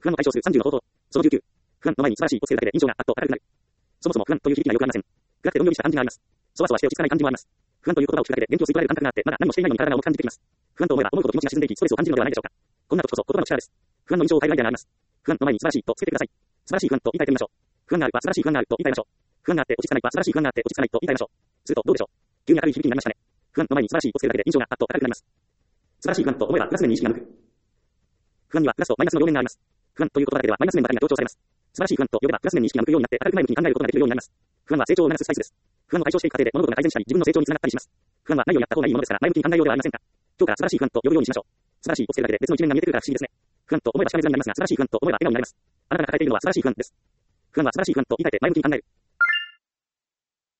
不安の解消数30の方法。その19。不安の前に素晴らしいをつけるだけで印象が圧倒高くなる。そもそも不安という響きがよくありません。暗くてどんよりした感じがあります。そわそわして落ち着かない感じもあります。不安という言葉を聞くだけで電気を吸い取られる感覚があって、まだ何もしていないのに体が重く感じてきます。不安と思えば思うほど気持ちが沈んでいき、ストレスを感じるのではないでしょうか。こんな時こそ言葉の力です。不安の印象を変えるアイデアがあります。不安の前に素晴らしいとつけてください。素晴らしい不安と言い換えてみましょう。不安があるは素晴らしい不安があると言い換えましょう。不安があって落ち着かないは素晴らしい不安があって落ち着かないと言い換えましょう。するとどうでしょう。急に明るい響きになりましたね。不安の前に素晴らしいをつけるだけで印象が圧倒高くなります。素晴らしい不安と思えばプラス面に意識が向く。不安にはプラスとマイナスの両面があります。不安という言葉だけではマイナス面ばかりが強調されます。素晴らしい不安と呼べばプラス面に意識が向くようになって明るく前向きに考えることができるようになります。不安は成長を促すスパイスです。不安を解消していく過程で物事が改善したり自分の成長につながったりします。不安は何をやった方がいいものですから前向きに考えようではありませんか。今日から素晴らしい不安と呼ぶようにしましょう。素晴らしいをつけるだけで別の一面が見えてくるから不思議ですね。不安と思えばしかめ面になりますが素晴らしい不安と思えば笑顔になります。あなたが抱えているのは素晴らしい不安です。不安は素晴らしい不安と言い換えて前向きに考える。